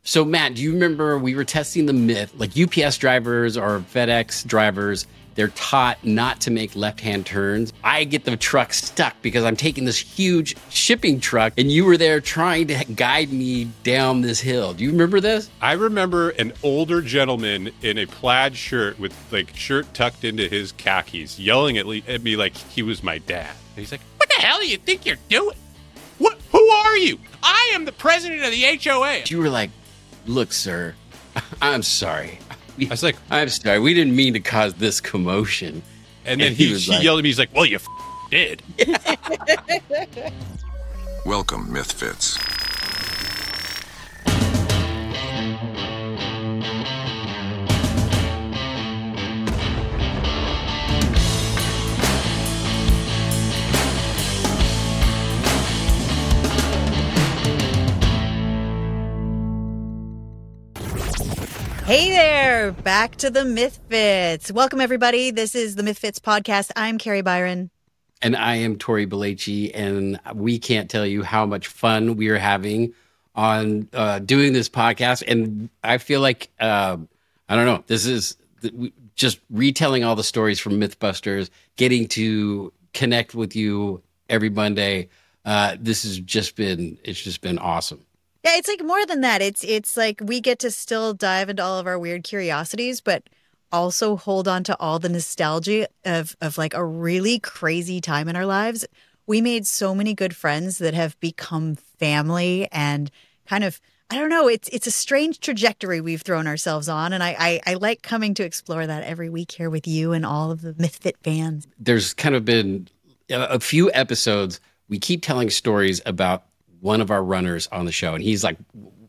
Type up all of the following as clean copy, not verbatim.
So, Matt, do you remember we were testing the myth, like UPS drivers or FedEx drivers, they're taught not to make left-hand turns. I get the truck stuck because I'm taking this huge shipping truck, and you were there trying to guide me down this hill. Do you remember this? I remember an older gentleman in a plaid shirt with like shirt tucked into his khakis yelling at me like he was my dad. And he's like, "What the hell do you think you're doing? Who are you? I am the president of the HOA." You were like, "Look, sir, I'm sorry. I was like, I'm sorry. We didn't mean to cause this commotion." And then he yelled at me. He's like, "Well, you did." Welcome, Mythfits. Hey there, back to the Mythfits. Welcome, everybody. This is the Mythfits podcast. I'm Carrie Byron. And I am Tori Belleci, and we can't tell you how much fun we are having on doing this podcast. And I feel like, I don't know, this is just retelling all the stories from Mythbusters, getting to connect with you every Monday. This has just been awesome. Yeah, it's like more than that. It's like we get to still dive into all of our weird curiosities, but also hold on to all the nostalgia of like a really crazy time in our lives. We made so many good friends that have become family and kind of, I don't know, it's a strange trajectory we've thrown ourselves on. And I like coming to explore that every week here with you and all of the Mythfit fans. There's kind of been a few episodes. We keep telling stories about one of our runners on the show, and he's like,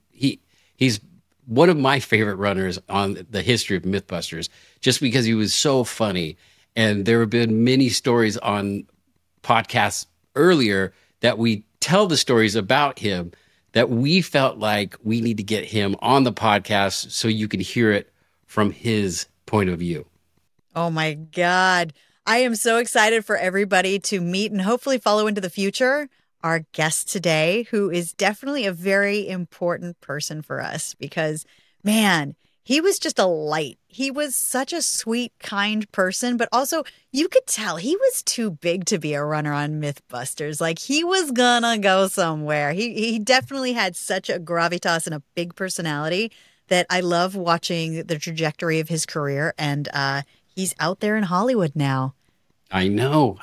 he's one of my favorite runners on the history of Mythbusters, just because he was so funny. And there have been many stories on podcasts earlier that we tell the stories about him that we felt like we need to get him on the podcast so you can hear it from his point of view. Oh my God. I am so excited for everybody to meet and hopefully follow into the future our guest today, who is definitely a very important person for us because, man, he was just a light. He was such a sweet, kind person, but also you could tell he was too big to be a runner on Mythbusters. Like he was gonna go somewhere. He definitely had such a gravitas and a big personality that I love watching the trajectory of his career. And he's out there in Hollywood now. I know.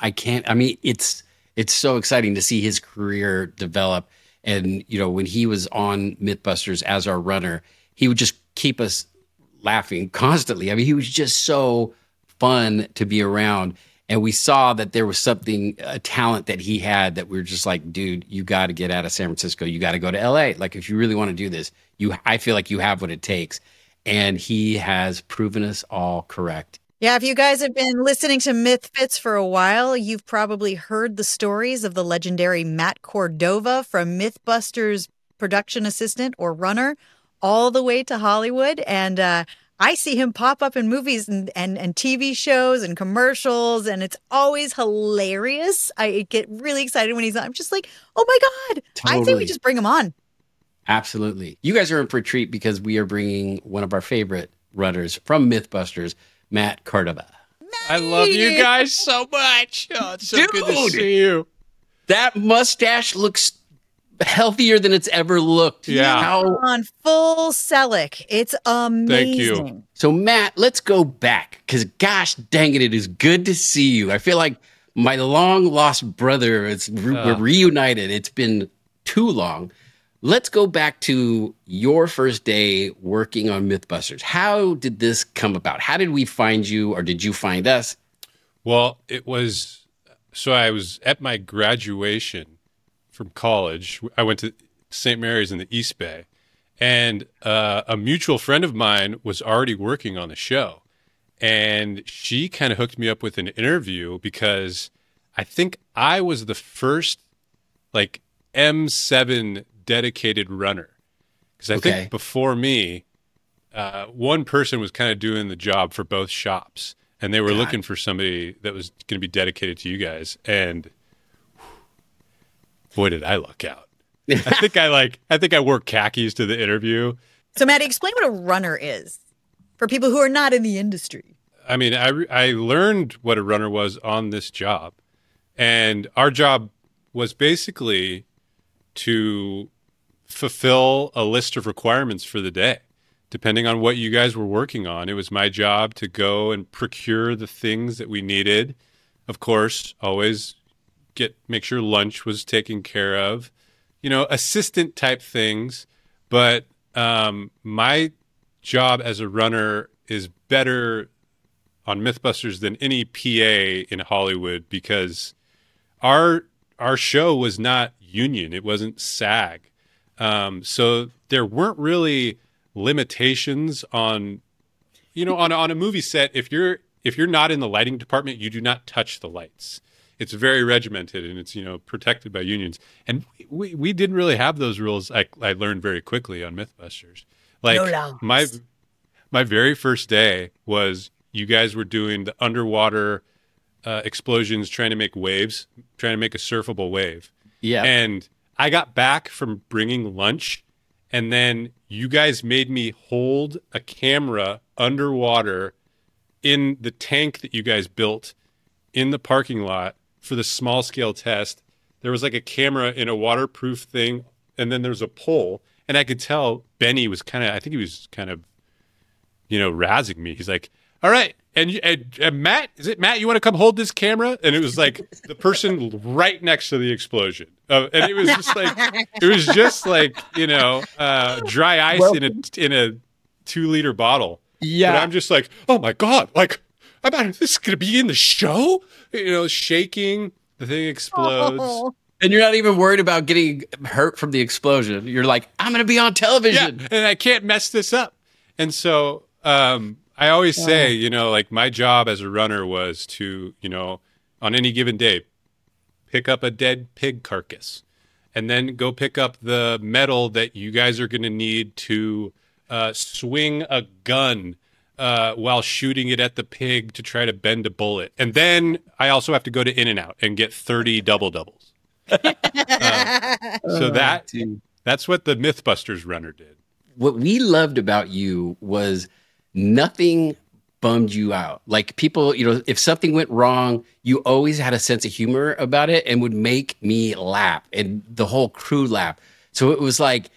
It's so exciting to see his career develop. And, you know, when he was on Mythbusters as our runner, he would just keep us laughing constantly. I mean, he was just so fun to be around. And we saw that there was a talent that he had that we were just like, dude, you got to get out of San Francisco. You got to go to LA. Like, if you really want to do this, I feel like you have what it takes. And he has proven us all correct. Yeah, if you guys have been listening to Mythfits for a while, you've probably heard the stories of the legendary Matt Cordova from Mythbusters production assistant or runner all the way to Hollywood. And I see him pop up in movies and TV shows and commercials, and it's always hilarious. I get really excited when he's on. I'm just like, oh my God, totally. I think we just bring him on. Absolutely. You guys are in for a treat because we are bringing one of our favorite runners from Mythbusters, Matt Cordova. Nice. I love you guys so much. Oh, it's so good to see you. That mustache looks healthier than it's ever looked. Yeah. On full Selleck. It's amazing. Thank you. So, Matt, let's go back because, gosh dang it is good to see you. I feel like my long-lost brother. We're reunited. It's been too long. Let's go back to your first day working on Mythbusters. How did this come about? How did we find you, or did you find us? Well, I was at my graduation from college. I went to St. Mary's in the East Bay, and a mutual friend of mine was already working on the show. And she kind of hooked me up with an interview because I think I was the first, like, M7 dedicated runner, because I think before me, one person was kind of doing the job for both shops, and they were looking for somebody that was going to be dedicated to you guys. And boy, did I luck out! I think I wore khakis to the interview, So, Maddie, explain what a runner is for people who are not in the industry. I mean, I learned what a runner was on this job. And our job was basically to fulfill a list of requirements for the day. Depending on what you guys were working on, it was my job to go and procure the things that we needed. Of course, always make sure lunch was taken care of, assistant type things. But my job as a runner is better on Mythbusters than any PA in Hollywood because our show was not union. It wasn't SAG. So there weren't really limitations on a movie set. If you're not in the lighting department, you do not touch the lights. It's very regimented and it's protected by unions. And we didn't really have those rules. I learned very quickly on Mythbusters. Like my very first day was you guys were doing the underwater explosions, trying to make waves, trying to make a surfable wave. Yeah. And I got back from bringing lunch, and then you guys made me hold a camera underwater in the tank that you guys built in the parking lot for the small scale test. There was like a camera in a waterproof thing, and then there's a pole. And I could tell Benny was I think he was kind of, razzing me. He's like, all right. And Matt, is it Matt? You want to come hold this camera? And it was like the person right next to the explosion. And it was just like, dry ice in a 2-liter bottle. Yeah. But I'm just like, oh my God, like, this is going to be in the show? Shaking, the thing explodes. Oh. And you're not even worried about getting hurt from the explosion. You're like, I'm going to be on television. Yeah, and I can't mess this up. And so I always say, like my job as a runner was to, on any given day, pick up a dead pig carcass and then go pick up the metal that you guys are going to need to swing a gun while shooting it at the pig to try to bend a bullet. And then I also have to go to In-N-Out and get 30 double-doubles. So that's what the Mythbusters runner did. What we loved about you was nothing bummed you out. Like people, if something went wrong, you always had a sense of humor about it and would make me laugh and the whole crew laugh. So it was like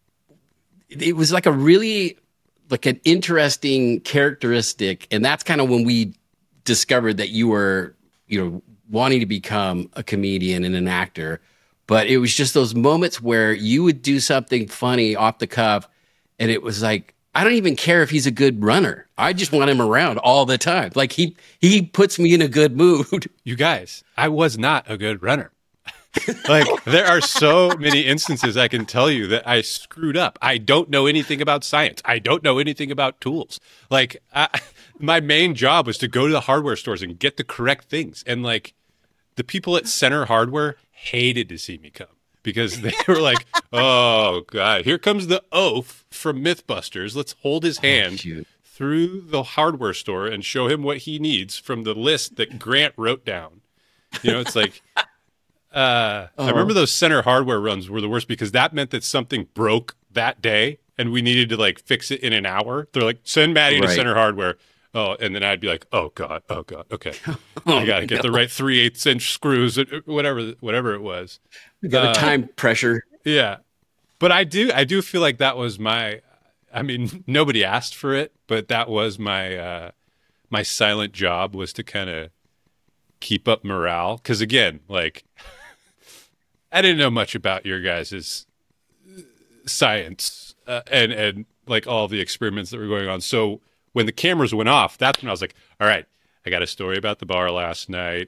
a really like an interesting characteristic. And that's kind of when we discovered that you were, wanting to become a comedian and an actor. But it was just those moments where you would do something funny off the cuff. And it was like, I don't even care if he's a good runner. I just want him around all the time. Like he puts me in a good mood. You guys, I was not a good runner. Like there are so many instances I can tell you that I screwed up. I don't know anything about science. I don't know anything about tools. Like my main job was to go to the hardware stores and get the correct things. And like the people at Center Hardware hated to see me come because they were like, oh God, here comes the oaf from Mythbusters. Let's hold his hand through the hardware store and show him what he needs from the list that Grant wrote down. It's like, I remember those Center Hardware runs were the worst because that meant that something broke that day and we needed to like fix it in an hour. They're like, send Maddie to Center Hardware. Oh, and then I'd be like, oh God. Okay. I got to get the right 3/8 inch screws, whatever it was. We got a time pressure. Yeah. But I do feel like that was nobody asked for it, but that was my silent job was to kind of keep up morale. Cause again, like I didn't know much about your guys' science and like all the experiments that were going on. So when the cameras went off, that's when I was like, all right, I got a story about the bar last night.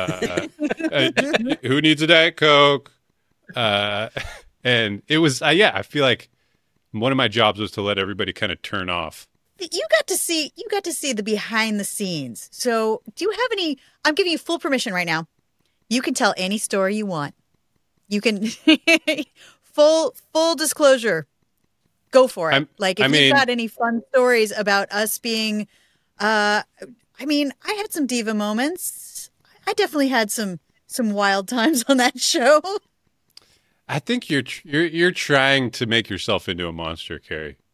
Who needs a Diet Coke? And it was, I feel like one of my jobs was to let everybody kind of turn off. You got to see the behind the scenes. So do you have any, I'm giving you full permission right now. You can tell any story you want. You can full disclosure. Go for it. If you've got any fun stories about us being, I had some diva moments. I definitely had some wild times on that show. I think you're trying to make yourself into a monster, Carrie.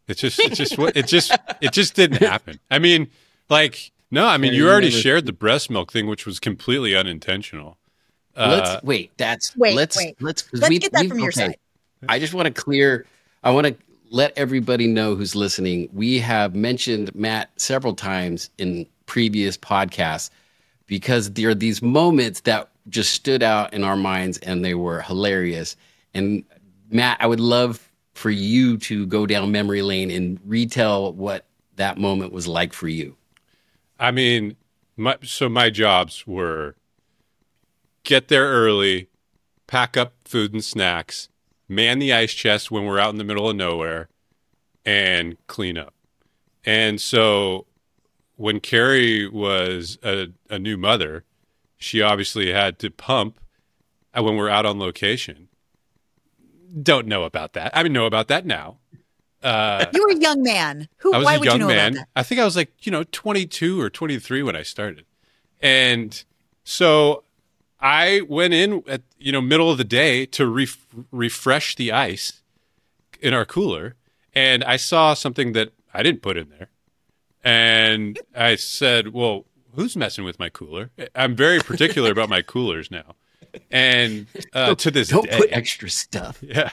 It just didn't happen. I mean, like, no, I mean, you already shared the breast milk thing, which was completely unintentional. Let's Wait. get that from your side. I just want to I want to let everybody know who's listening. We have mentioned Matt several times in previous podcasts because there are these moments that just stood out in our minds and they were hilarious. And Matt, I would love for you to go down memory lane and retell what that moment was like for you. I mean, my jobs were get there early, pack up food and snacks, man the ice chest when we're out in the middle of nowhere, and clean up. And so when Carrie was a new mother, she obviously had to pump when we're out on location. Don't know about that. I mean, know about that now. You were a young man. Why would you know about that? I think I was like, 22 or 23 when I started. And so I went in at, middle of the day to refresh the ice in our cooler. And I saw something that I didn't put in there. And I said, well, who's messing with my cooler? I'm very particular about my coolers now. And to this don't day, put extra stuff. Yeah.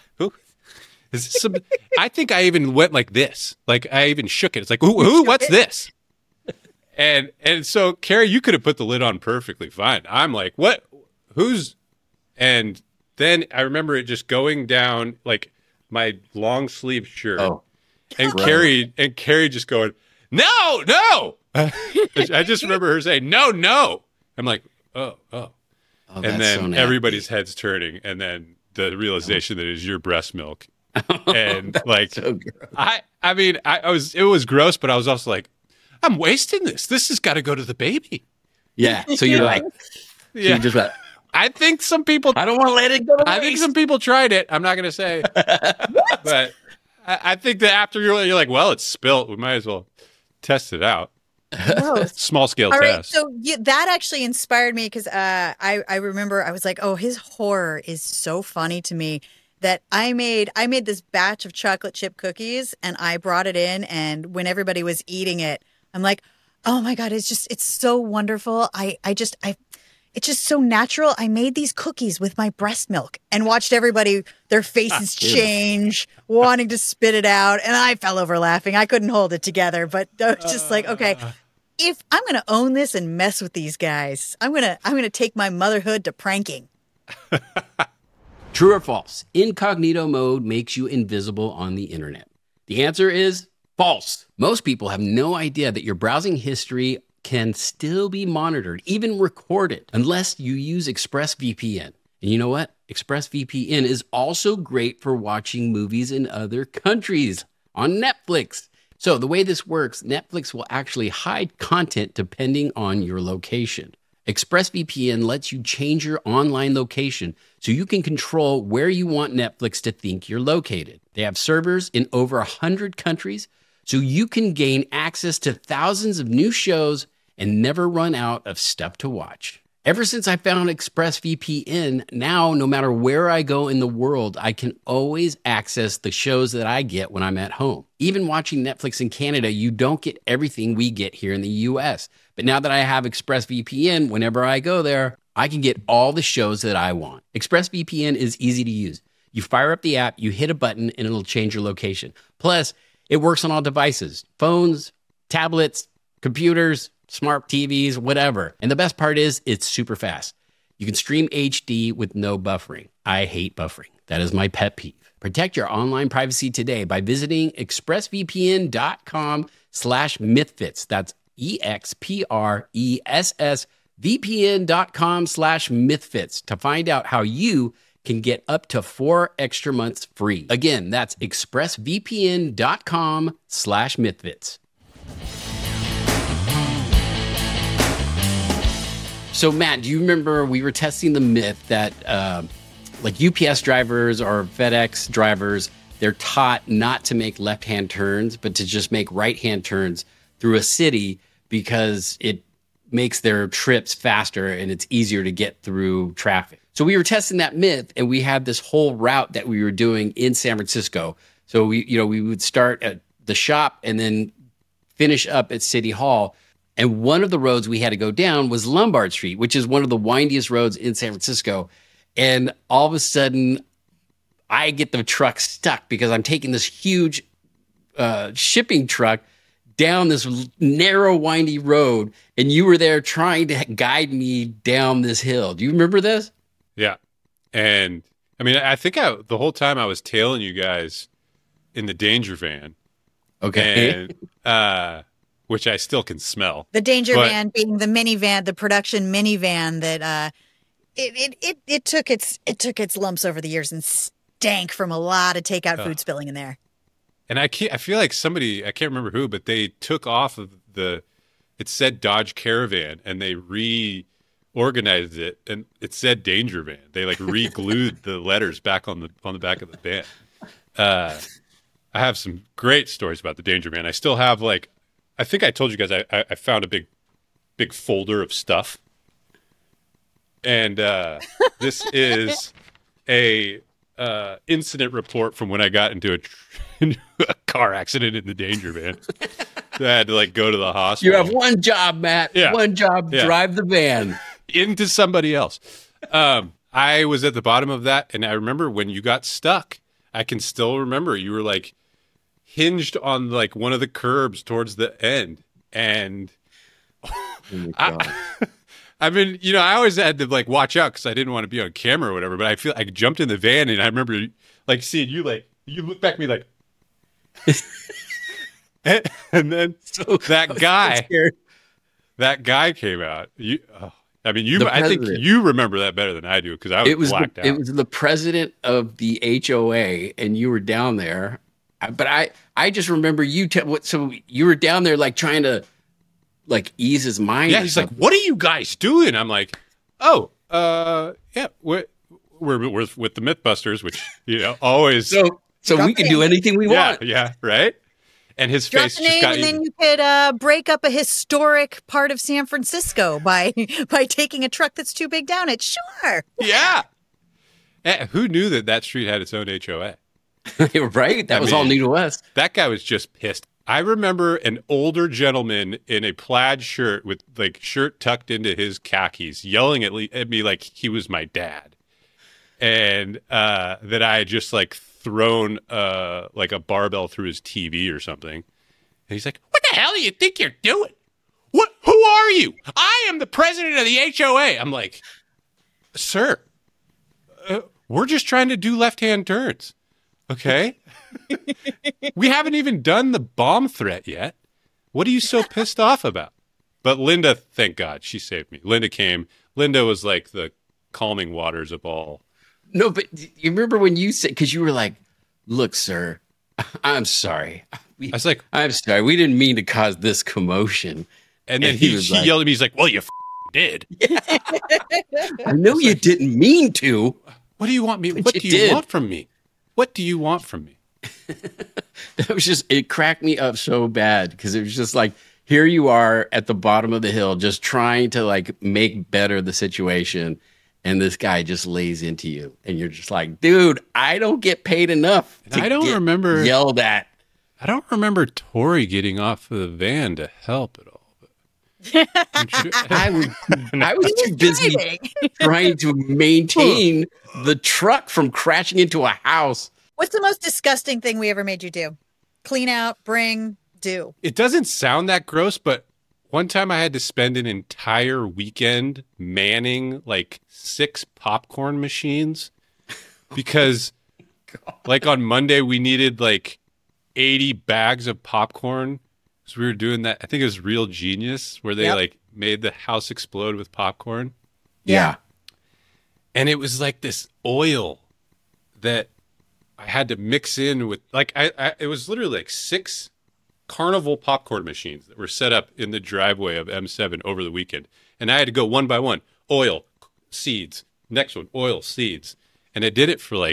I think I even went like this. Like I even shook it. It's like, who what's this? And so Carrie, you could have put the lid on perfectly fine. I'm like, what? Who's? And then I remember it just going down like my long sleeve shirt. Oh, and Carrie just going, no. I just remember her saying, no. I'm like, oh. And then everybody's heads turning, and then the realization that it is your breast milk. And like, so I mean, it was gross, but I was also like, I'm wasting this. This has got to go to the baby. Yeah. So you're like, yeah. Just like, I think some people, I don't want to let it go to waste. I think some people tried it. I'm not going to say, but I think that after you're like, well, it's spilt. We might as well test it out. Small scale test. Right, so that actually inspired me because I remember I was like, oh, his horror is so funny to me that I made this batch of chocolate chip cookies and I brought it in, and when everybody was eating it, I'm like, oh my God, it's so wonderful. It's just so natural. I made these cookies with my breast milk and watched everybody, their faces change, wanting to spit it out. And I fell over laughing. I couldn't hold it together, but I was just like, okay, if I'm going to own this and mess with these guys, I'm going to take my motherhood to pranking. True or false? Incognito mode makes you invisible on the internet. The answer is false. Most people have no idea that your browsing history can still be monitored, even recorded, unless you use ExpressVPN. And you know what? ExpressVPN is also great for watching movies in other countries on Netflix. So the way this works, Netflix will actually hide content depending on your location. ExpressVPN lets you change your online location so you can control where you want Netflix to think you're located. They have servers in over 100 countries, so you can gain access to thousands of new shows and never run out of stuff to watch. Ever since I found ExpressVPN, now no matter where I go in the world, I can always access the shows that I get when I'm at home. Even watching Netflix in Canada, you don't get everything we get here in the US. But now that I have ExpressVPN, whenever I go there, I can get all the shows that I want. ExpressVPN is easy to use. You fire up the app, you hit a button, and it'll change your location. Plus, it works on all devices, phones, tablets, computers, smart TVs, whatever. And the best part is it's super fast. You can stream HD with no buffering. I hate buffering. That is my pet peeve. Protect your online privacy today by visiting expressvpn.com/mythfits. That's expressvpn.com/mythfits to find out how you can get up to 4 extra months free. Again, that's expressvpn.com/mythfits. So, Matt, do you remember we were testing the myth that like UPS drivers or FedEx drivers, they're taught not to make left-hand turns, but to just make right-hand turns through a city because it makes their trips faster and it's easier to get through traffic. So we were testing that myth, and we had this whole route that we were doing in San Francisco. So we would start at the shop and then finish up at City Hall. And one of the roads we had to go down was Lombard Street, which is one of the windiest roads in San Francisco. And all of a sudden, I get the truck stuck because I'm taking this huge shipping truck down this narrow, windy road. And you were there trying to guide me down this hill. Do you remember this? Yeah. And I mean, I think the whole time I was tailing you guys in the danger van. Okay. And, which I still can smell. The danger van being the minivan, the production minivan that it took its lumps over the years and stank from a lot of takeout food spilling in there. And I feel like somebody, I can't remember who, but they took off of it said Dodge Caravan and they reorganized it and it said Danger Van. They like re-glued the letters back on the back of the van. I have some great stories about the Danger Van. I still have I think I told you guys I found a big folder of stuff. And this is a incident report from when I got into a car accident in the Danger Van. I had to go to the hospital. You have one job, Matt. Yeah. One job, Yeah. drive the van. Into somebody else. I was at the bottom of that, and I remember when you got stuck. I can still remember you were hinged on one of the curbs towards the end, and I mean, I always had to watch out because I didn't want to be on camera or whatever. But I feel I jumped in the van, and I remember seeing you you look back at me and then that guy came out. I think you remember that better than I do because I was blacked out. It was the president of the HOA, and you were down there. But I just remember you. So you were down there trying to ease his mind. Yeah, he's like, "What are you guys doing?" I'm like, "Oh, yeah, we're with the MythBusters, which always so we can do anything we want." Yeah, right. And his Drop face the just name, got and then even. you could break up a historic part of San Francisco by taking a truck that's too big down it. Sure. Yeah. Who knew that street had its own HOA? Right? That was all new to us. That guy was just pissed. I remember an older gentleman in a plaid shirt with shirt tucked into his khakis yelling at me like he was my dad. And that I had just thrown a barbell through his TV or something. And he's like, "What the hell do you think you're doing? Who are you? I am the president of the HOA." I'm like, "Sir, we're just trying to do left-hand turns. Okay? We haven't even done the bomb threat yet. What are you so pissed off about?" But Linda, thank God, she saved me. Linda came. Linda was the calming waters of all. No, but you remember when you said, because you were like, "Look, sir, I'm sorry. I was like, I'm sorry. We didn't mean to cause this commotion." and then he yelled at me. He's like, "Well, you did. I know you didn't mean to. What do you want me? But What you do you did. want from me? What do you want from me?" That was it cracked me up so bad because it was just here you are at the bottom of the hill, just trying to make better the situation. And this guy just lays into you. And you're just like, "Dude, I don't get paid enough to I don't get remember yelled at." I don't remember Tori getting off of the van to help at all. I'm sure- I was too busy trying to maintain the truck from crashing into a house. What's the most disgusting thing we ever made you do? Clean out, bring, do. It doesn't sound that gross, but one time I had to spend an entire weekend manning 6 popcorn machines because on Monday we needed 80 bags of popcorn. So we were doing that. I think it was Real Genius where they made the house explode with popcorn. Yeah. And it was this oil that I had to mix in with it was literally 6 Carnival popcorn machines that were set up in the driveway of M7 over the weekend. And I had to go one by one. Oil, seeds. Next one, oil, seeds. And I did it for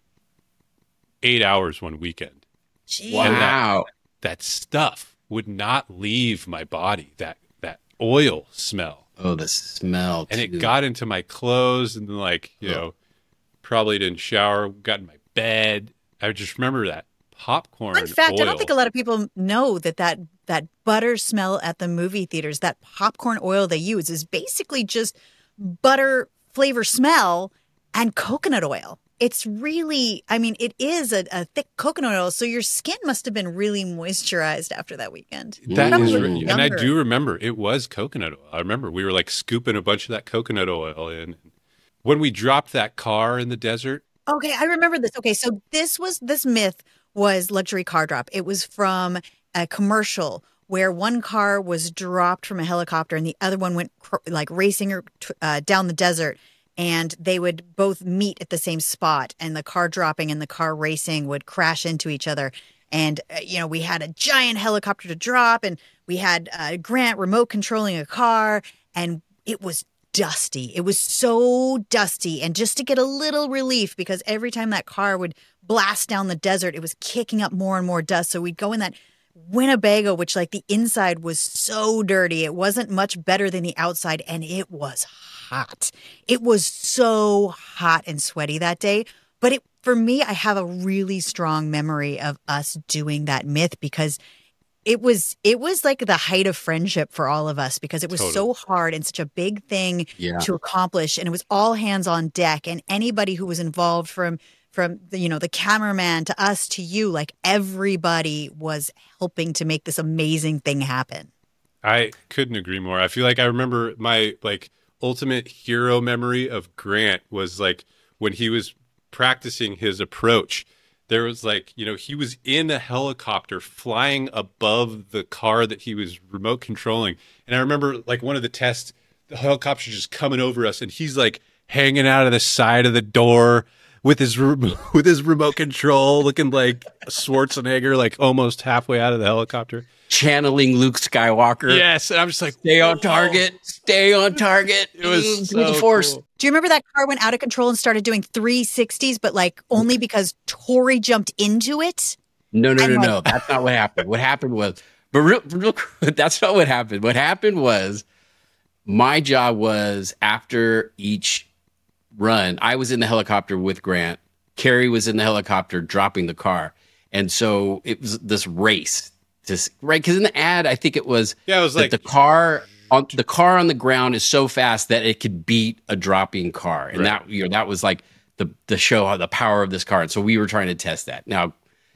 8 hours one weekend. Jeez. Wow. That stuff would not leave my body, that oil smell. Oh, the smell. And too. it got into my clothes and then probably didn't shower, got in my bed. I just remember that popcorn Fun fact, oil. I don't think a lot of people know that butter smell at the movie theaters, that popcorn oil they use is basically just butter flavor smell and coconut oil. It's really, I mean, it is a thick coconut oil, so your skin must have been really moisturized after that weekend. That Probably is, look and I younger. do remember it was coconut oil. I remember we were like scooping a bunch of that coconut oil in. When we dropped that car in the desert, Okay, I remember this. Okay, so this myth was luxury car drop. It was from a commercial where one car was dropped from a helicopter and the other one went like racing down the desert, and they would both meet at the same spot, and the car dropping and the car racing would crash into each other. And we had a giant helicopter to drop, and we had Grant remote controlling a car, and it was dusty. It was so dusty. And just to get a little relief, because every time that car would blast down the desert, it was kicking up more and more dust. So we'd go in that Winnebago, which like the inside was so dirty. It wasn't much better than the outside. And it was hot. It was so hot and sweaty that day. But for me, I have a really strong memory of us doing that myth because it was like the height of friendship for all of us because it was so hard and such a big thing to accomplish. And it was all hands on deck. And anybody who was involved from the cameraman to us to you, like everybody was helping to make this amazing thing happen. I couldn't agree more. I feel like I remember my like ultimate hero memory of Grant was like when he was practicing his approach. There was like, he was in a helicopter flying above the car that he was remote controlling. And I remember like one of the tests, the helicopter just coming over us and he's like hanging out of the side of the door with his remote control, looking like Schwarzenegger, like almost halfway out of the helicopter. Channeling Luke Skywalker. Yes. And I'm just like, Stay on target. Stay on target. It was through the so force. cool. Do you remember that car went out of control and started doing 360s, but like only because Tori jumped into it? No. That's not what happened. What happened was, but real quick, that's not what happened. What happened was my job was after each run, I was in the helicopter with Grant. Carrie was in the helicopter dropping the car. And so it was this race. Right? Because in the ad, I think it was, like the car on the ground is so fast that it could beat a dropping car. And that was like the show, the power of this car. And so we were trying to test that. Now,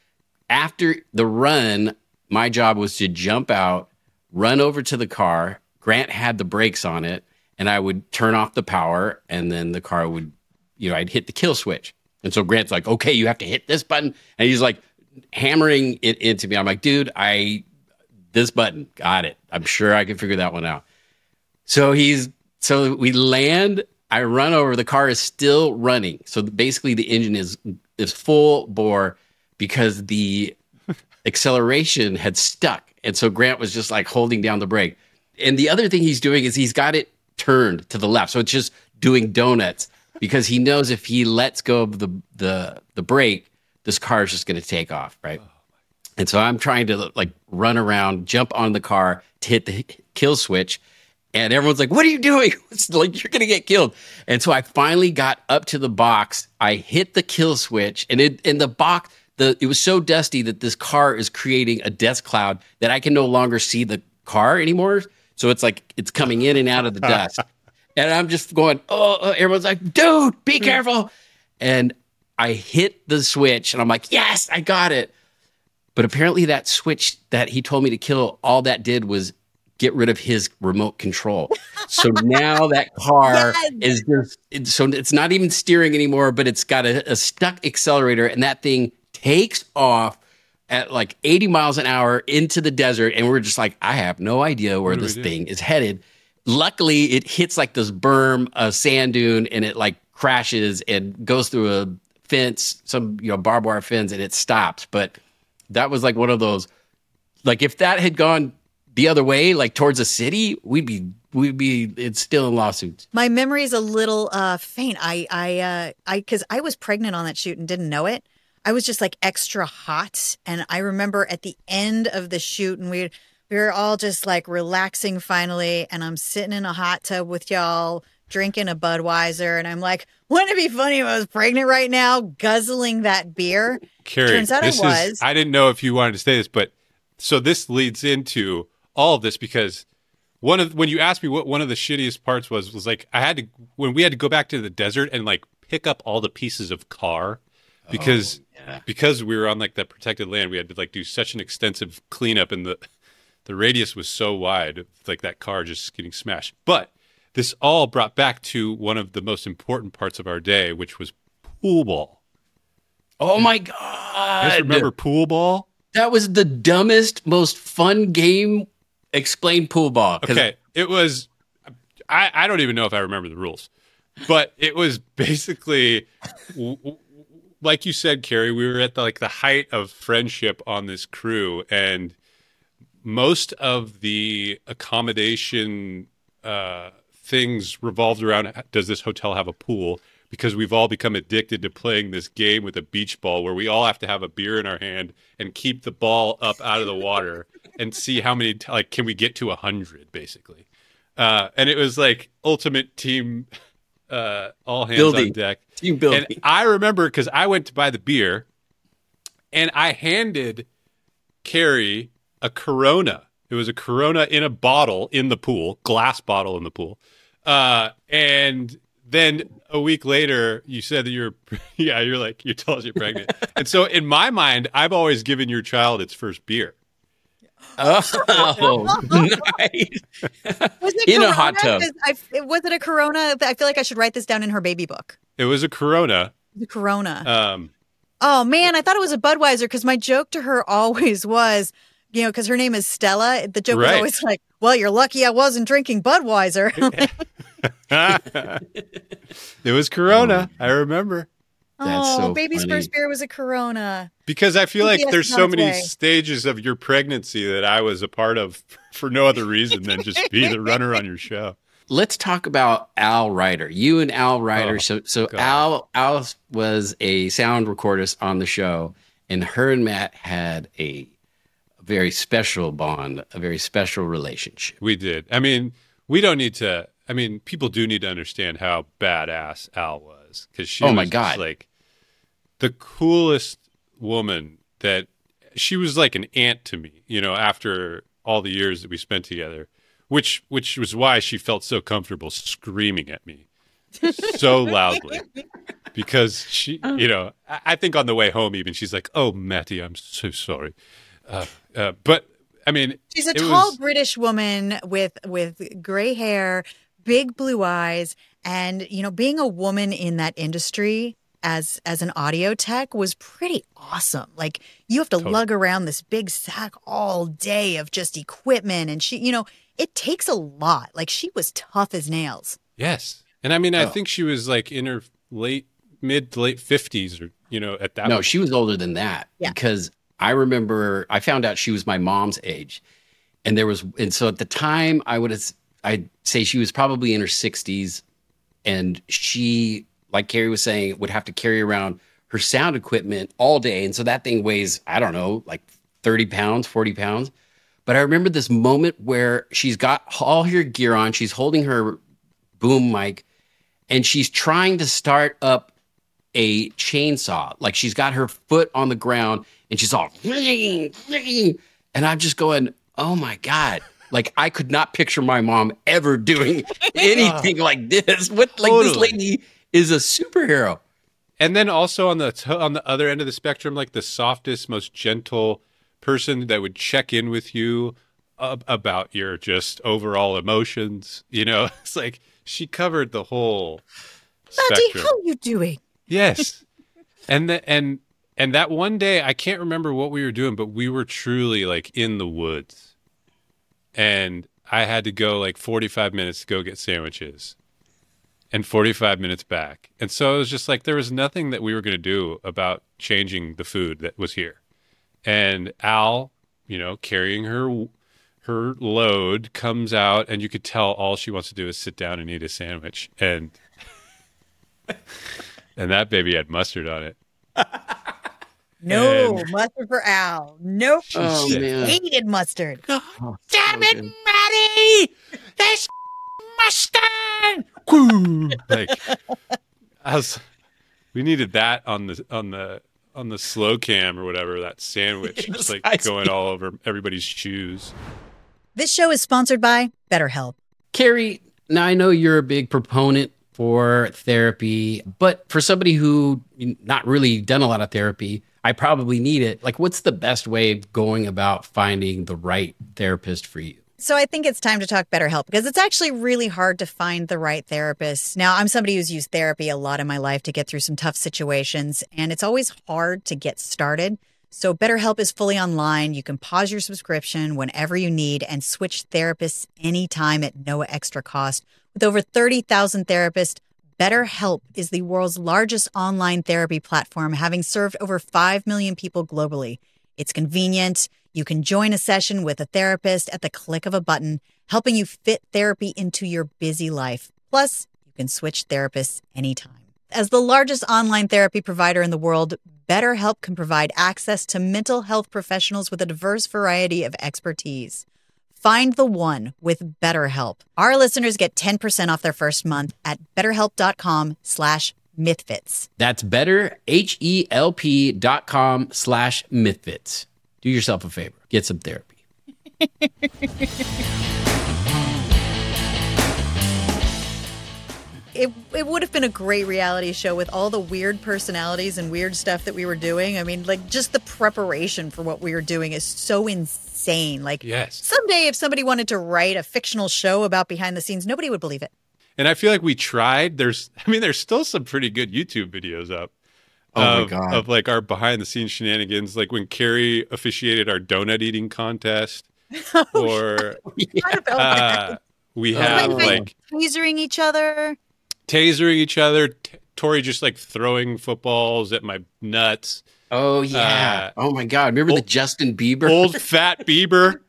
after the run, my job was to jump out, run over to the car. Grant had the brakes on it, and I would turn off the power, and then the car would, I'd hit the kill switch. And so Grant's like, okay, you have to hit this button. And he's like hammering it into me. I'm like, dude, this button, got it. I'm sure I can figure that one out. So we land, I run over, the car is still running. So basically the engine is full bore because the acceleration had stuck. And so Grant was just like holding down the brake. And the other thing he's doing is he's got it turned to the left. So it's just doing donuts because he knows if he lets go of the brake, this car is just going to take off, right? And so I'm trying to like run around, jump on the car to hit the kill switch. And everyone's like, what are you doing? It's like, you're going to get killed. And so I finally got up to the box. I hit the kill switch and in the box, it was so dusty that this car is creating a dust cloud that I can no longer see the car anymore. So it's like, it's coming in and out of the dust. And I'm just going, everyone's like, dude, be careful. And I hit the switch and I'm like, yes, I got it. But apparently that switch that he told me to kill, all that did was get rid of his remote control. So now that car is just, so it's not even steering anymore, but it's got a stuck accelerator and that thing takes off at like 80 miles an hour into the desert. And we're just like, I have no idea where this thing is headed. Luckily, it hits like this berm, a sand dune, and it like crashes and goes through a fence, some barbed wire fence, and it stops. But that was like one of those, like if that had gone the other way, like towards a city, we'd be it's still in lawsuits. My memory is a little faint. Because I was pregnant on that shoot and didn't know it. I was just like extra hot, and I remember at the end of the shoot, and we were all just like relaxing finally, and I'm sitting in a hot tub with y'all, drinking a Budweiser, and I'm like, wouldn't it be funny if I was pregnant right now, guzzling that beer? Carrie, Turns out I was. I didn't know if you wanted to say this, but so this leads into all of this because when you asked me what one of the shittiest parts was like when we had to go back to the desert and like pick up all the pieces of car because we were on like that protected land, we had to like do such an extensive cleanup, and the radius was so wide, like that car just getting smashed. But this all brought back to one of the most important parts of our day, which was pool ball. Oh my You guys God. remember pool ball? That was the dumbest, most fun game. Explain pool ball. 'Cause Okay, it was. I don't even know if I remember the rules, but it was basically, like you said, Carrie. We were at the height of friendship on this crew, and most of the accommodation things revolved around: does this hotel have a pool? Because we've all become addicted to playing this game with a beach ball where we all have to have a beer in our hand and keep the ball up out of the water and see how many, can we get to 100 basically. And it was like ultimate team, all hands Building. on deck. Team building. And I remember because I went to buy the beer and I handed Carrie a Corona. It was a Corona in a bottle in the pool, glass bottle in the pool. And then a week later, you said that you told us you're pregnant. And so in my mind, I've always given your child its first beer. Oh, nice. Was it In a Corona? hot tub. 'Cause was it a Corona? I feel like I should write this down in her baby book. It was a Corona. The Corona. Um, Oh man, I thought it was a Budweiser because my joke to her always was, because her name is Stella. The joke was Right. always like, "Well, you're lucky I wasn't drinking Budweiser." it was Corona. I remember. That's so baby's funny. first beer was a Corona. Because I feel like Yes, there's it's so on its many way. stages of your pregnancy that I was a part of for no other reason than just be the runner on your show. Let's talk about Al Ryder. You and Al Ryder. Oh, so God. Al was a sound recordist on the show, and her and Matt had a very special bond, a very special relationship. We did. I mean, we don't need to. I mean, people do need to understand how badass Al was because she Oh, was my just, God. like the coolest woman that she was like an aunt to me, after all the years that we spent together, which was why she felt so comfortable screaming at me so loudly because she, I think on the way home, even she's like, "Oh, Matty, I'm so sorry." But I mean, She's a it tall was- British woman with gray hair, big blue eyes, and being a woman in that industry as an audio tech was pretty awesome. Like you have to lug around this big sack all day of just equipment, and she, it takes a lot. Like she was tough as nails. Yes. And I mean, I think she was like in her mid to late 50s or, at that No, point. she was older than that Yeah. because I remember I found out she was my mom's age. And so at the time I'd say she was probably in her 60s, and she, like Carrie was saying, would have to carry around her sound equipment all day. And so that thing weighs, I don't know, like 30 pounds, 40 pounds. But I remember this moment where she's got all her gear on, she's holding her boom mic, and she's trying to start up a chainsaw. Like she's got her foot on the ground and she's all, and I'm just going, oh my God. Like I could not picture my mom ever doing anything like this. This Totally. lady is a superhero. And then also on the other end of the spectrum, like the softest, most gentle person that would check in with you about your just overall emotions. It's like she covered the whole Matty, spectrum. how are you doing? Yes. And that one day, I can't remember what we were doing, but we were truly like in the woods. And I had to go like 45 minutes to go get sandwiches and 45 minutes back. And so it was just like there was nothing that we were going to do about changing the food that was here. And Al, carrying her load comes out, and you could tell all she wants to do is sit down and eat a sandwich. And that baby had mustard on it. No And- mustard for Al. Nope. Oh, She man. hated mustard. Damn Maddie! There's mustard! like I was. We needed that on the slow cam or whatever, that sandwich, just like going all over everybody's shoes. This show is sponsored by BetterHelp. Carrie, now I know you're a big proponent for therapy, but for somebody who not really done a lot of therapy, I probably need it. Like, what's the best way of going about finding the right therapist for you? So I think it's time to talk BetterHelp because it's actually really hard to find the right therapist. Now, I'm somebody who's used therapy a lot in my life to get through some tough situations, and it's always hard to get started. So BetterHelp is fully online. You can pause your subscription whenever you need and switch therapists anytime at no extra cost. With over 30,000 therapists, BetterHelp is the world's largest online therapy platform, having served over 5 million people globally. It's convenient. You can join a session with a therapist at the click of a button, helping you fit therapy into your busy life. Plus, you can switch therapists anytime. As the largest online therapy provider in the world, BetterHelp can provide access to mental health professionals with a diverse variety of expertise. Find the one with BetterHelp. Our listeners get 10% off their first month at betterhelp.com/mythfits. That's betterhelp.com/mythfits. Do yourself a favor. Get some therapy. It would have been a great reality show with all the weird personalities and weird stuff that we were doing. I mean, like, just the preparation for what we were doing is so insane. Like, yes. Someday if somebody wanted to write a fictional show about behind the scenes, nobody would believe it. And I feel like we tried. There's still some pretty good YouTube videos up. Oh my God. Of like our behind the scenes shenanigans, like when Carrie officiated our donut eating contest, or we have like tasering each other. Tori just like throwing footballs at my nuts. Oh yeah. Oh my God. Remember the Justin Bieber? Old fat Bieber.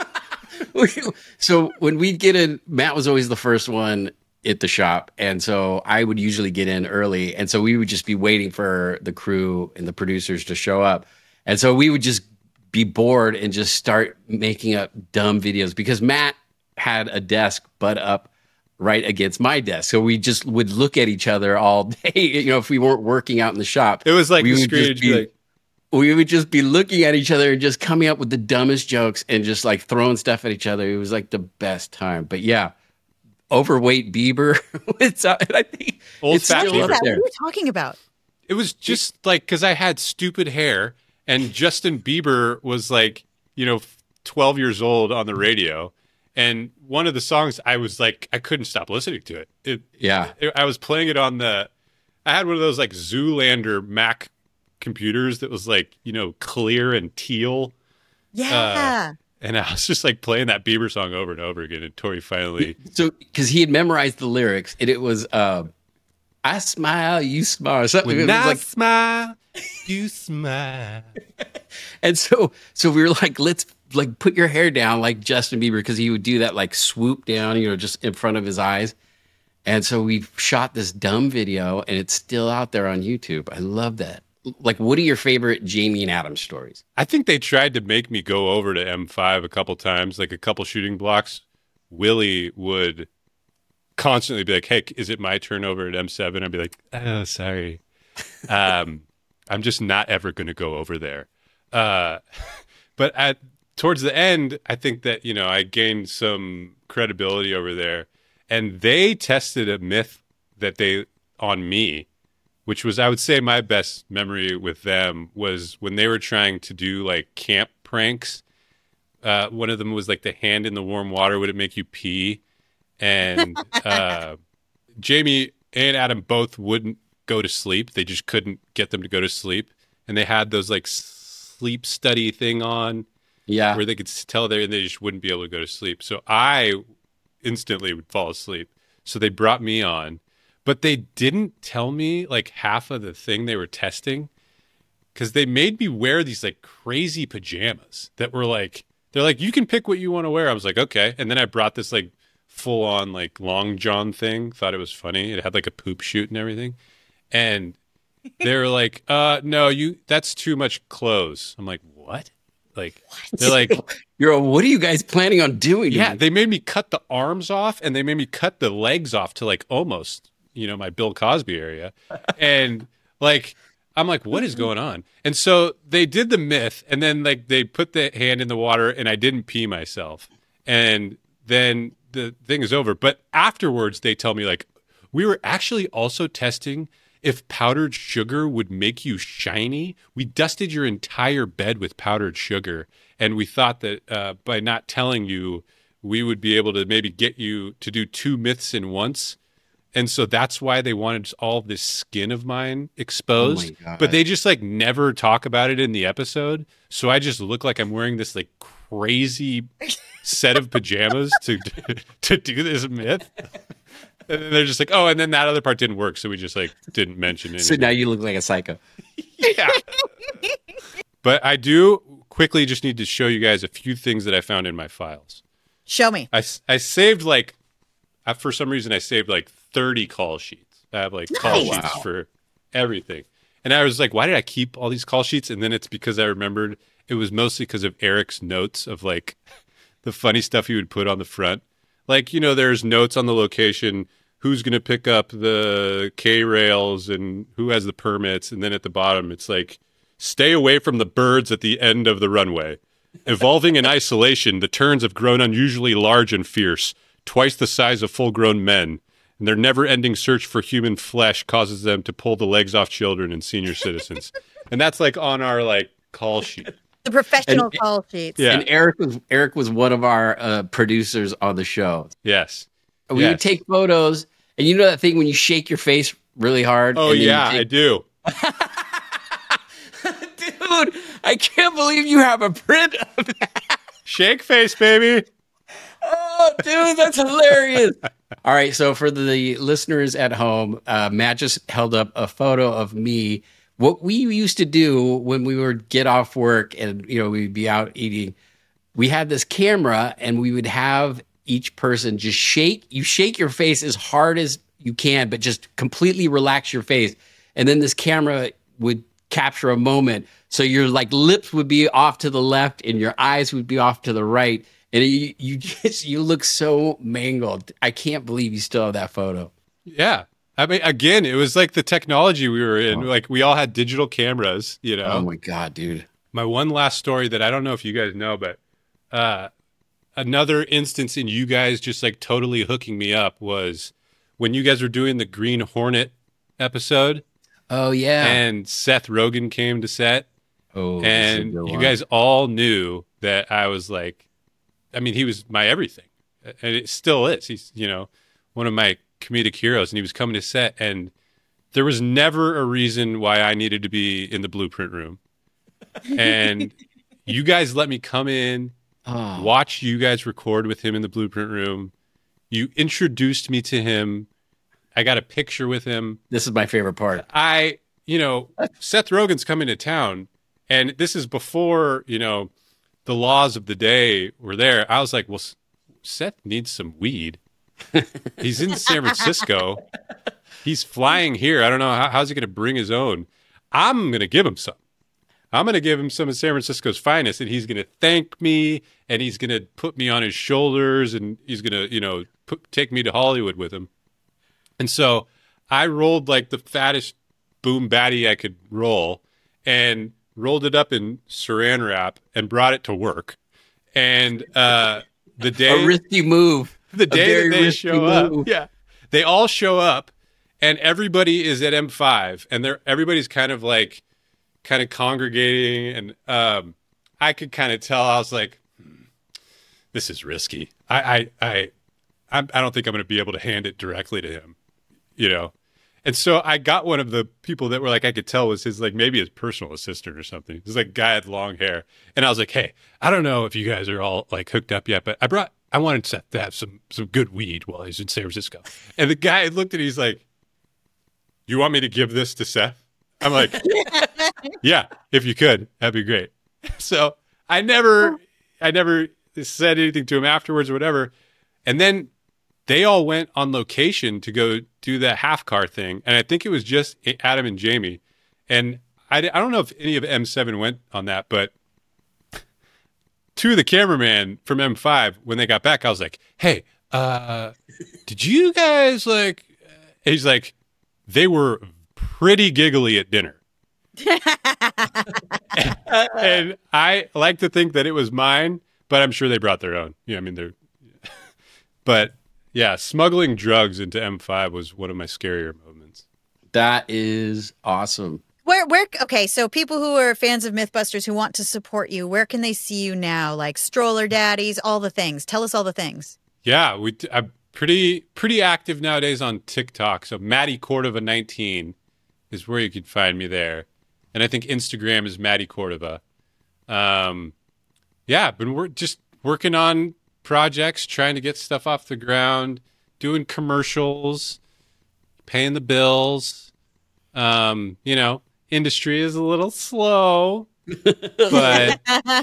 So when we'd get in, Matt was always the first one at the shop. And so I would usually get in early. And so we would just be waiting for the crew and the producers to show up. And so we would just be bored and just start making up dumb videos because Matt had a desk butt up right against my desk. So we just would look at each other all day, if we weren't working out in the shop. It was like we would just be looking at each other and just coming up with the dumbest jokes and just like throwing stuff at each other. It was like the best time. But yeah, overweight Bieber. I think old fat Bieber. What are you talking about? It was just like because I had stupid hair and Justin Bieber was like, 12 years old on the radio. And one of the songs, I was like, I couldn't stop listening to it. I was playing it on I had one of those like Zoolander Mac computers that was like, clear and teal. Yeah. And I was just like playing that Bieber song over and over again. And Tori finally. So, because he had memorized the lyrics and it was, I smile, you smile. Or something. When it was I smile, you smile. And so we were like, let's like put your hair down like Justin Bieber, because he would do that like swoop down, just in front of his eyes. And so we shot this dumb video and it's still out there on YouTube. I love that. Like, what are your favorite Jamie and Adam stories? I think they tried to make me go over to M5 a couple times, like a couple shooting blocks. Willie would constantly be like, hey, is it my turn over at M7? I'd be like, oh, sorry. I'm just not ever going to go over there. But towards the end, I think that, I gained some credibility over there. And they tested a myth on me, which was, I would say, my best memory with them was when they were trying to do like camp pranks. One of them was like the hand in the warm water. Would it make you pee? And Jamie and Adam both wouldn't go to sleep. They just couldn't get them to go to sleep. And they had those like sleep study thing on. Yeah. Where they could tell and they just wouldn't be able to go to sleep. So I instantly would fall asleep. So they brought me on. But they didn't tell me like half of the thing they were testing, because they made me wear these like crazy pajamas that were like, they're like, you can pick what you want to wear. I was like, okay. And then I brought this like full on like long john thing. Thought it was funny. It had like a poop chute and everything. And they were like, no, that's too much clothes. I'm like, what? Like they're like, what are you guys planning on doing? yeah, they made me cut the arms off and they made me cut the legs off to like almost, my Bill Cosby area. And like, I'm like, what is going on? And so they did the myth and then like they put the hand in the water and I didn't pee myself. And then the thing is over. But afterwards they tell me like, we were actually also testing if powdered sugar would make you shiny. We dusted your entire bed with powdered sugar. And we thought that by not telling you, we would be able to maybe get you to do 2 myths in once. And so that's why they wanted all this skin of mine exposed. Oh my God. But they just like never talk about it in the episode. So I just look like I'm wearing this like crazy set of pajamas to do this myth. And then they're just like, oh, and then that other part didn't work. So we just like didn't mention it. So now you look like a psycho. Yeah. But I do quickly just need to show you guys a few things that I found in my files. Show me. I saved like, for some reason, I saved like 30 call sheets. I have like call sheets for everything. And I was like, why did I keep all these call sheets? And then it's because I remembered it was mostly because of Eric's notes of like the funny stuff he would put on the front. Like, there's notes on the location, who's going to pick up the K-rails and who has the permits. And then at the bottom, it's like, stay away from the birds at the end of the runway. Evolving in isolation, the terns have grown unusually large and fierce, twice the size of full-grown men. And their never-ending search for human flesh causes them to pull the legs off children and senior citizens. And that's like on our like call sheet. The professional call sheets. Yeah. And Eric was one of our producers on the show. Yes. We would take photos, and you know that thing when you shake your face really hard? Oh, and then yeah, I do. Dude, I can't believe you have a print of that. Shake face, baby. Oh, dude, that's hilarious. All right, so for the listeners at home, Matt just held up a photo of me. What we used to do when we would get off work and we'd be out eating, we had this camera and we would have each person just shake your face as hard as you can, but just completely relax your face. And then this camera would capture a moment. So your like lips would be off to the left and your eyes would be off to the right. And you look so mangled. I can't believe you still have that photo. Yeah. I mean, again, it was like the technology we were in. Like we all had digital cameras, Oh my God, dude. My one last story that I don't know if you guys know, but another instance in you guys just like totally hooking me up was when you guys were doing the Green Hornet episode. Oh, yeah. And Seth Rogen came to set. Oh, and you guys all knew that I was like, I mean, he was my everything. And it still is. He's, one of my comedic heroes. And he was coming to set. And there was never a reason why I needed to be in the blueprint room. And you guys let me come in, watch you guys record with him in the blueprint room. You introduced me to him. I got a picture with him. This is my favorite part. Seth Rogen's coming to town. And this is before, the laws of the day were there. I was like, well, Seth needs some weed. He's in San Francisco. He's flying here. I don't know. How's he going to bring his own? I'm going to give him some. I'm going to give him some of San Francisco's finest, and he's going to thank me, and he's going to put me on his shoulders, and he's going to, take me to Hollywood with him. And so I rolled like the fattest boom batty I could roll and rolled it up in saran wrap and brought it to work. And the day... A risky move. The day that they show up. Move. Yeah. They all show up, and everybody is at M5, and everybody's kind of congregating, and I could kind of tell. I was like, this is risky. I don't think I'm going to be able to hand it directly to him, And so I got one of the people that were like, I could tell was his, like, maybe his personal assistant or something. This like guy had long hair. And I was like, hey, I don't know if you guys are all like hooked up yet, but I wanted Seth to have some good weed while he's in San Francisco. And the guy looked at me, he's like, you want me to give this to Seth? I'm like, yeah, if you could, that'd be great. So I never said anything to him afterwards or whatever. And then they all went on location to go do that half car thing. And I think it was just Adam and Jamie. And I don't know if any of M7 went on that, but to the cameraman from M5 when they got back. I was like, "Hey, did you guys like?" He's like, "They were pretty giggly at dinner." And I like to think that it was mine, but I'm sure they brought their own. Yeah, I mean, but yeah, smuggling drugs into M5 was one of my scarier moments. That is awesome. Okay, so people who are fans of Mythbusters who want to support you, where can they see you now? Like Stroller Daddies, all the things. Tell us all the things. Yeah, I'm pretty active nowadays on TikTok. So Maddie Cordova 19 is where you can find me there. And I think Instagram is Maddie Cordova. We're just working on projects, trying to get stuff off the ground, doing commercials, paying the bills. Industry is a little slow, but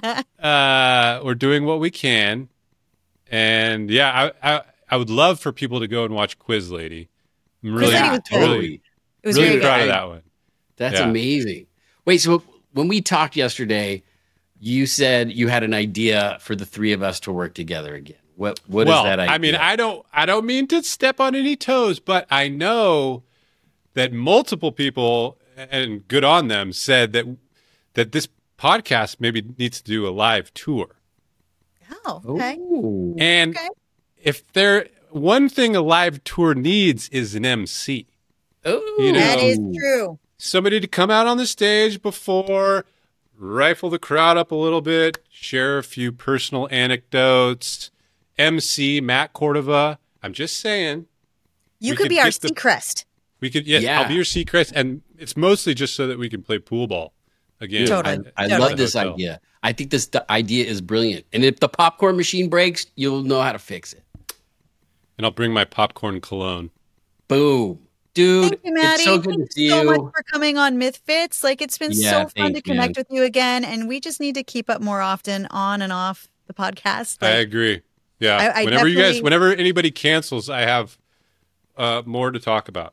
we're doing what we can. And yeah, I would love for people to go and watch Quiz Lady. I'm really, Quiz Lady was good. really, It was really very proud good. of that one. That's Yeah. amazing. Wait, so when we talked yesterday, you said you had an idea for the three of us to work together again. What is that idea? I mean, I don't mean to step on any toes, but I know that multiple people, and good on them, said that this podcast maybe needs to do a live tour. Oh, okay. Ooh. And Okay. if one thing a live tour needs is an MC. Ooh. You know, That is true. somebody to come out on the stage before, rifle the crowd up a little bit, share a few personal anecdotes. MC Matt Cordova. I'm just saying. You We could could be our get the- Seacrest. We could, Yeah. I'll be your Seacrest, and it's mostly just so that we can play pool ball again. Totally. I Totally. love this Hotel. idea. I think this idea is brilliant. And if the popcorn machine breaks, you'll know how to fix it. And I'll bring my popcorn cologne. Boom. Dude, Thank you, Maddie. it's so good Thank to see you so much you. for coming on Mythfits. Like, it's been Yeah, so fun to thanks, connect man. with you again, and we just need to keep up more often on and off the podcast. I Like, agree. Yeah. I whenever definitely- anybody cancels, I have more to talk about.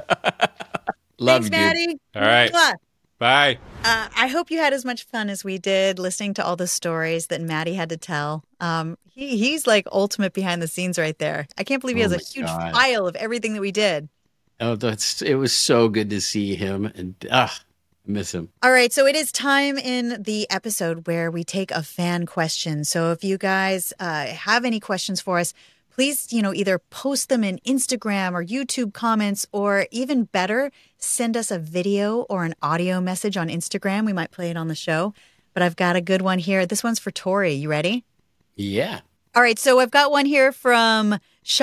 Love thanks, you, dude. Maddie. All right. Mwah. Bye. I hope you had as much fun as we did listening to all the stories that Maddie had to tell. He's like ultimate behind the scenes right there. I can't believe he Oh has a my huge God. file of everything that we did. Oh, it was so good to see him. And I miss him. All right, so it is time in the episode where we take a fan question. So if you guys have any questions for us, please, either post them in Instagram or YouTube comments, or even better, send us a video or an audio message on Instagram. We might play it on the show. But I've got a good one here. This one's for Tori. You ready? Yeah. All right, so I've got one here from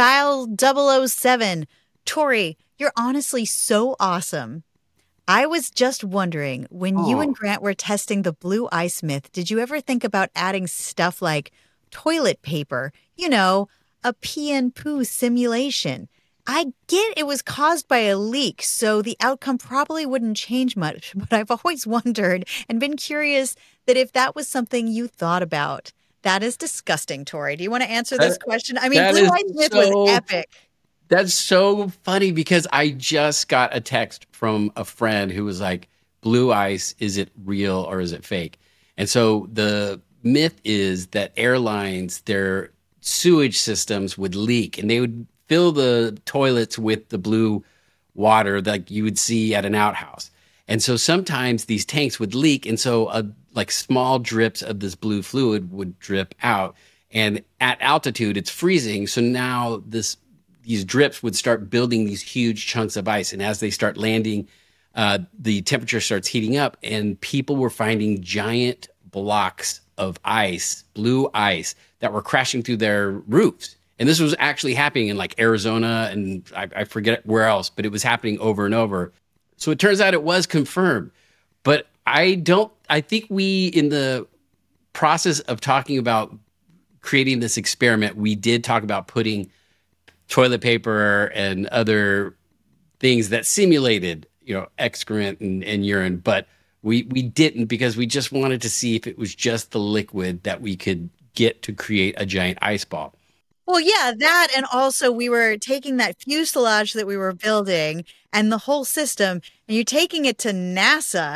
Shile007. Tori, you're honestly so awesome. I was just wondering, when you and Grant were testing the blue ice myth, did you ever think about adding stuff like toilet paper? A pee and poo simulation. I get it was caused by a leak, so the outcome probably wouldn't change much, but I've always wondered and been curious that if that was something you thought about. That is disgusting, Tori. Do you want to answer this question? I mean, that Blue is Ice Myth so- was epic. That's so funny because I just got a text from a friend who was like, blue ice, is it real or is it fake? And so the myth is that airlines, their sewage systems would leak and they would fill the toilets with the blue water like you would see at an outhouse. And so sometimes these tanks would leak. And so like small drips of this blue fluid would drip out. And at altitude, it's freezing. So now these drips would start building these huge chunks of ice. And as they start landing, the temperature starts heating up and people were finding giant blocks of ice, blue ice, that were crashing through their roofs. And this was actually happening in like Arizona and I forget where else, but it was happening over and over. So it turns out it was confirmed. But I think we, in the process of talking about creating this experiment, we did talk about putting toilet paper and other things that simulated, excrement and urine, but we didn't because we just wanted to see if it was just the liquid that we could get to create a giant ice ball. Well, yeah, that. And also we were taking that fuselage that we were building and the whole system, and you're taking it to NASA.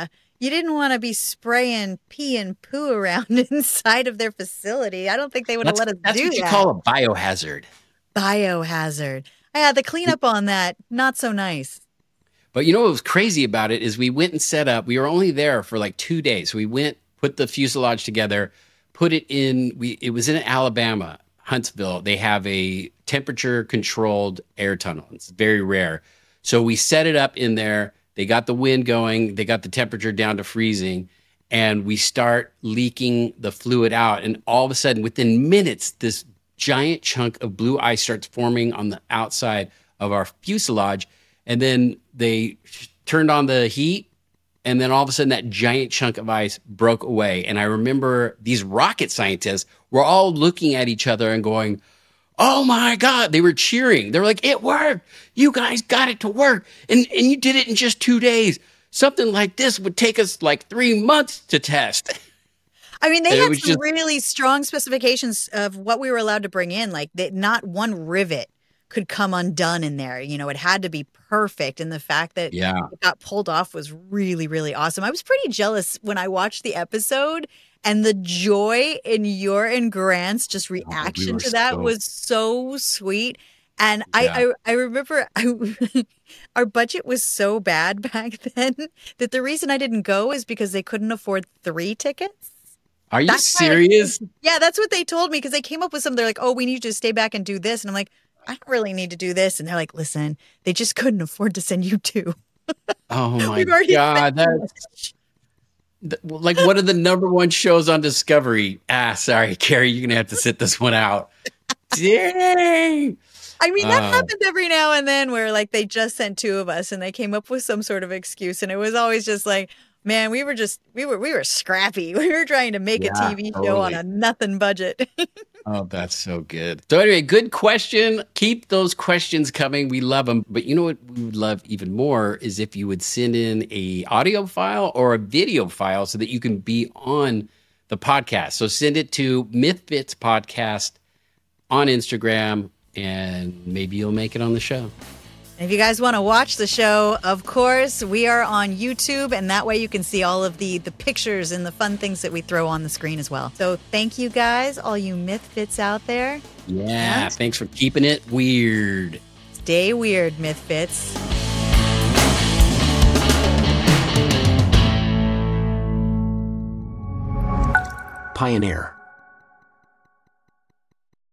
you didn't want to be spraying pee and poo around inside of their facility. I don't think they would have let us do that. That's what you call a biohazard. Biohazard. The cleanup on that, not so nice. But you know what was crazy about it is we went and set up. We were only there for like 2 days. So we went, put the fuselage together, put it in. It was in Alabama, Huntsville. They have a temperature-controlled air tunnel. It's very rare. So we set it up in there. They got the wind going. They got the temperature down to freezing. And we start leaking the fluid out. And all of a sudden, within minutes, this giant chunk of blue ice starts forming on the outside of our fuselage. And then they turned on the heat, and then all of a sudden that giant chunk of ice broke away. And I remember these rocket scientists were all looking at each other and going, oh my God, they were cheering. They were like, it worked. You guys got it to work. And you did it in just 2 days. Something like this would take us like 3 months to test. I mean, they had some really strong specifications of what we were allowed to bring in. Like not one rivet could come undone in there. You know, it had to be perfect. And the fact that it got pulled off was really, really awesome. I was pretty jealous when I watched the episode, and the joy in your and Grant's just reaction to that was so sweet. And I remember our budget was so bad back then that the reason I didn't go is because they couldn't afford 3 tickets. Are you serious? Yeah, that's what they told me, because they came up with something. They're like, oh, we need you to stay back and do this. And I'm like, I don't really need to do this. And they're like, listen, they just couldn't afford to send you 2. Oh my God. That's like one of the number one shows on Discovery. Sorry, Carrie, you're going to have to sit this one out. Dang. I mean, that happened every now and then where like they just sent 2 of us and they came up with some sort of excuse. And it was always just like, man, we were scrappy. We were trying to make a TV show on a nothing budget. Oh, that's so good. So anyway, good question. Keep those questions coming. We love them. But you know what we would love even more is if you would send in a audio file or a video file so that you can be on the podcast. So send it to Mythfits Podcast on Instagram, and maybe you'll make it on the show. If you guys want to watch the show, of course, we are on YouTube, and that way you can see all of the pictures and the fun things that we throw on the screen as well. So thank you guys, all you Mythfits out there. Yeah, thanks for keeping it weird. Stay weird, Mythfits. Pioneer.